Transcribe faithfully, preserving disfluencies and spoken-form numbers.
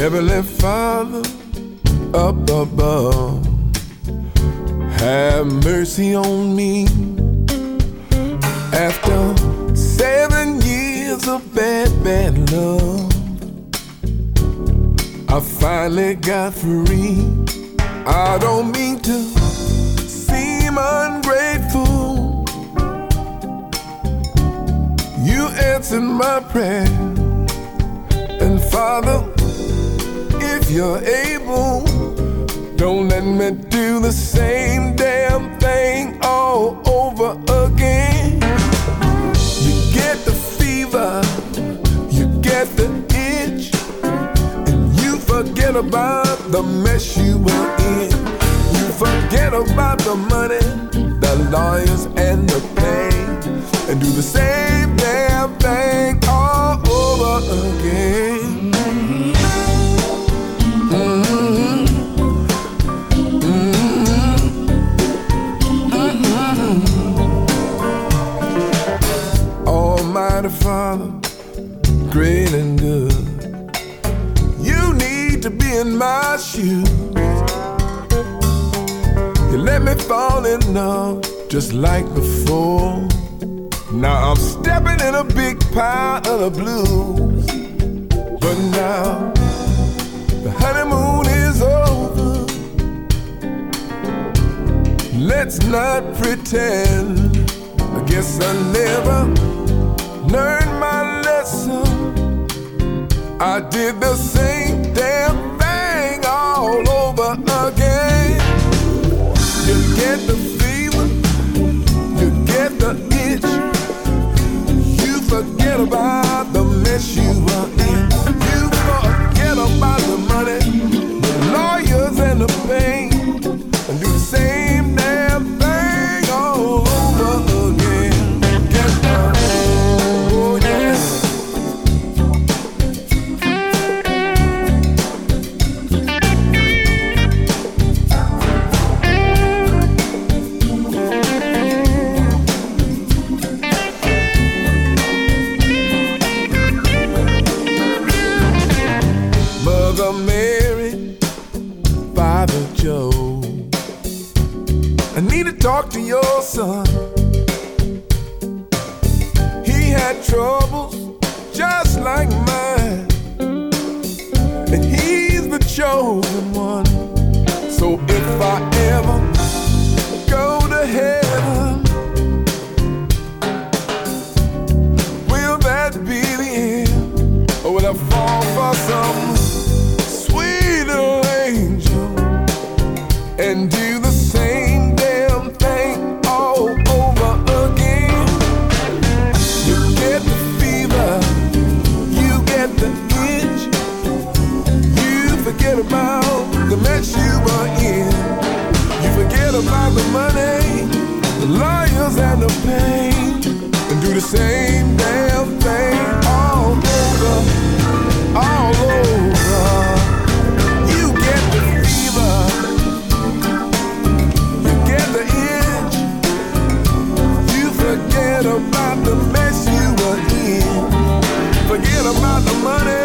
Heavenly Father, up above, have mercy on me. After seven years of bad, bad love, I finally got free. I don't mean to seem ungrateful. You answered my prayer. And Father, if you're able, don't let me do the same damn thing all over again. You get the fever, you get the itch, and you forget about the mess you were in. You forget about the money, the lawyers, and the pain, and do the same damn thing all over again. Mm-hmm. Almighty Father, great and good, you need to be in my shoes. You let me fall in love just like before. Now I'm stepping in a big pile of the blues. But now the honeymoon is over. Let's not pretend. I guess I never learned my lesson. I did the same damn thing all over again. You get the fever, you get the itch, you forget about the mess you were in. You forget about the money, the lawyers, and the pain, and do the same damn thing all over again. Get down, oh yeah. Mother Mary, Father Joe, I need to talk to your son. He had troubles just like mine, and he's the chosen one. So if I ever go to heaven, will that be the end? Or will I fall for some sweet little angel and do the same damn thing all over again? You get the fever, you get the itch, you forget about the mess you were in. You forget about the money, the lawyers, and the pain, and do the same damn thing all over, all over. You get the fever, you get the itch, you forget about the mess you were in. Forget about the money,